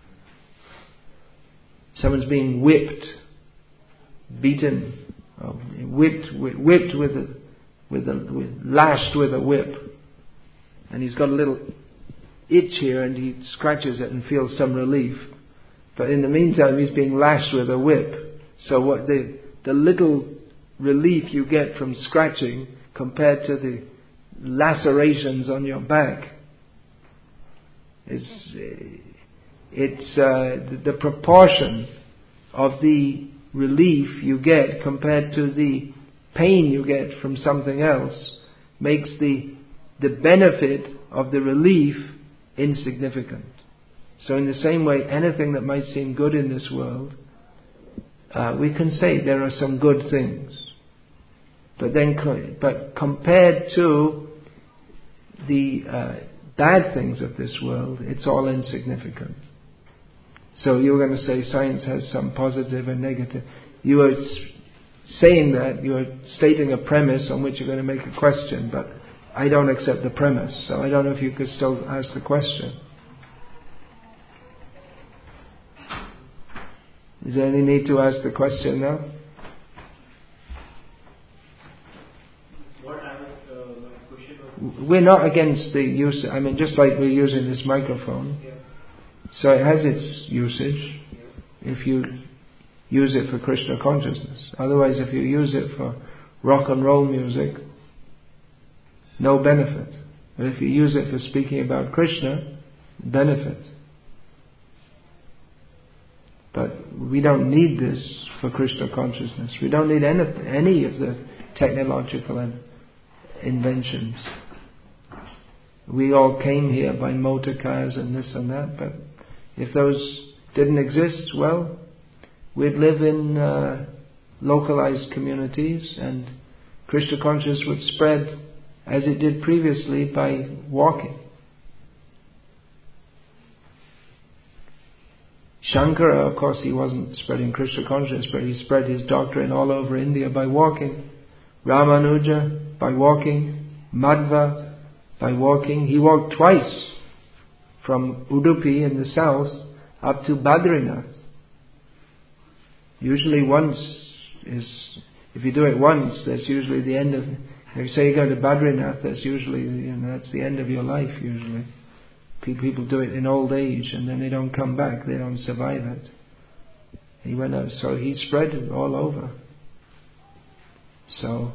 someone's being whipped, beaten, or whipped, whipped with a with a with, lashed with a whip, and he's got a little itch here, and he scratches it and feels some relief. But in the meantime, he's being lashed with a whip. So what the the little relief you get from scratching compared to the lacerations on your back is it's uh, the, the proportion of the relief you get compared to the pain you get from something else makes the the benefit of the relief insignificant. So in the same way, anything that might seem good in this world, uh, we can say there are some good things, but then but compared to the uh, bad things of this world, it's all insignificant. So you're going to say science has some positive and negative. You are saying that, you are stating a premise on which you're going to make a question, but I don't accept the premise, so I don't know if you could still ask the question. Is there any need to ask the question now? What I was, uh, my question was... We're not against the use, I mean, just like we're using this microphone. Yeah. So it has its usage, Yeah. if you use it for Krishna consciousness. Otherwise, if you use it for rock and roll music, no benefit. But if you use it for speaking about Krishna, benefit. But we don't need this for Krishna consciousness. We don't need anything, any of the technological inventions. we all came here by motor cars and this and that, but if those didn't exist, well, we'd live in uh, localized communities, and Krishna consciousness would spread as it did previously by walking. Shankara, of course, he wasn't spreading Krishna consciousness, but he spread his doctrine all over India by walking. Ramanuja, by walking. Madhva, by walking. He walked twice from Udupi in the south up to Badrinath. Usually once is, if you do it once, that's usually the end of, if you say you go to Badrinath, that's usually, you know, that's the end of your life usually. People do it in old age and then they don't come back, they don't survive it. He went out, so he spread it all over. So,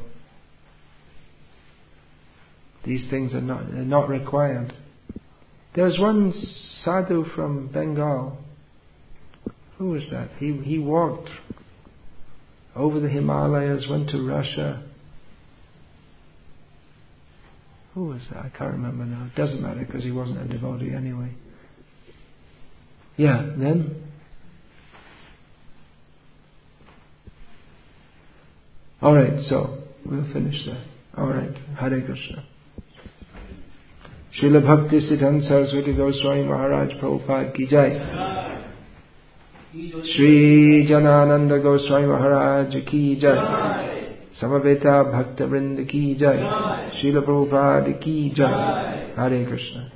these things are not, they're not required. There was one sadhu from Bengal. Who was that? He he walked over the Himalayas, went to Russia. Who was that? I can't remember now. It doesn't matter because he wasn't a devotee anyway. Yeah, then? Alright, so we'll finish there. Alright, Hare Krishna. Srila Bhakti Siddhanta Saraswati Goswami Maharaj Prabhupada Ki Jai. Shri Janananda Goswami Maharaj Ki Jai. Samaveta Bhakta Vrinda Ki Jai. Srila Prabhupada Ki Jai. Hare Krishna.